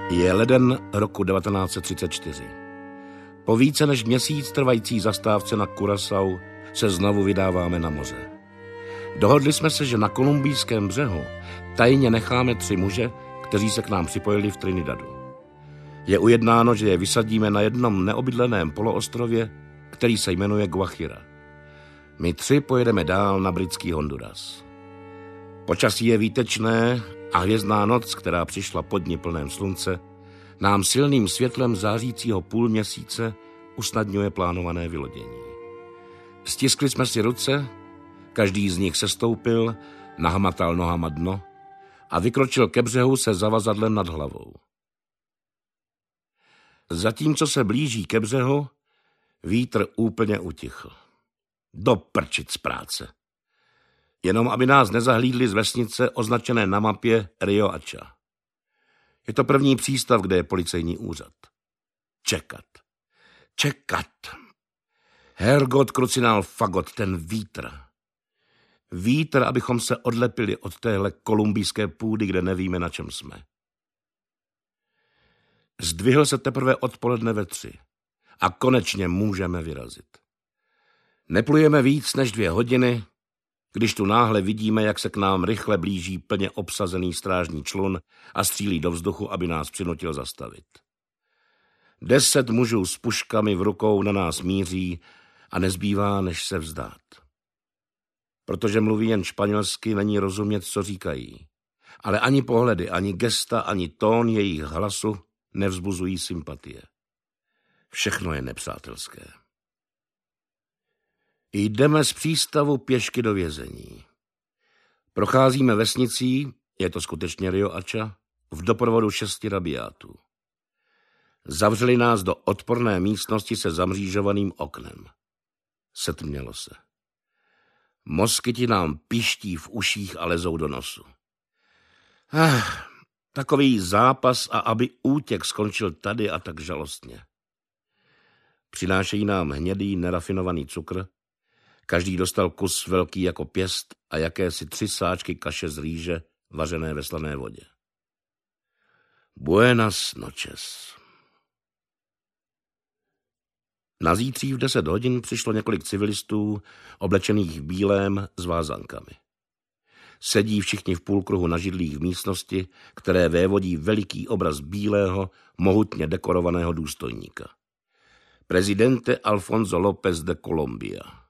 Je leden roku 1934. Po více než měsíc trvající zastávce na Curaçao se znovu vydáváme na moře. Dohodli jsme se, že na kolumbijském břehu tajně necháme 3 muže, kteří se k nám připojili v Trinidadu. Je ujednáno, že je vysadíme na jednom neobydleném poloostrově, který se jmenuje Guajira. My 3 pojedeme dál na britský Honduras. Počasí je výtečné a hvězdná noc, která přišla po dni plném slunce, nám silným světlem zářícího půlměsíce usnadňuje plánované vylodění. Stiskli jsme si ruce, každý z nich sestoupil, nahmatal nohama dno a vykročil ke břehu se zavazadlem nad hlavou. Zatímco se blíží ke břehu, vítr úplně utichl. Do prčic práce. Jenom aby nás nezahlídli z vesnice označené na mapě Rio Hacha. Je to první přístav, kde je policejní úřad. Čekat. Hergot krucinál fagot, ten vítr. Vítr, abychom se odlepili od téhle kolumbijské půdy, kde nevíme, na čem jsme. Zdvihl se teprve odpoledne ve 3 a konečně můžeme vyrazit. Neplujeme víc než 2 hodiny, když tu náhle vidíme, jak se k nám rychle blíží plně obsazený strážní člun a střílí do vzduchu, aby nás přinutil zastavit. 10 mužů s puškami v rukou na nás míří a nezbývá, než se vzdát. Protože mluví jen španělsky, není rozumět, co říkají. Ale ani pohledy, ani gesta, ani tón jejich hlasu nevzbuzují sympatie. Všechno je nepřátelské. Jdeme z přístavu pěšky do vězení. Procházíme vesnicí, je to skutečně Rio Hacha, v doprovodu 6 rabiátů. Zavřeli nás do odporné místnosti se zamřížovaným oknem. Setmělo se. Moskyti nám piští v uších a lezou do nosu. Takový zápas a aby útěk skončil tady a tak žalostně. Přinášejí nám hnědý, nerafinovaný cukr. Každý dostal kus velký jako pěst a jakési 3 sáčky kaše z rýže vařené ve slané vodě. Buenas noches. Na zítří v 10 hodin přišlo několik civilistů oblečených v bílém s vázankami. Sedí všichni v půlkruhu na židlích v místnosti, které vévodí veliký obraz bílého, mohutně dekorovaného důstojníka. Prezidente Alfonso López de Colombia.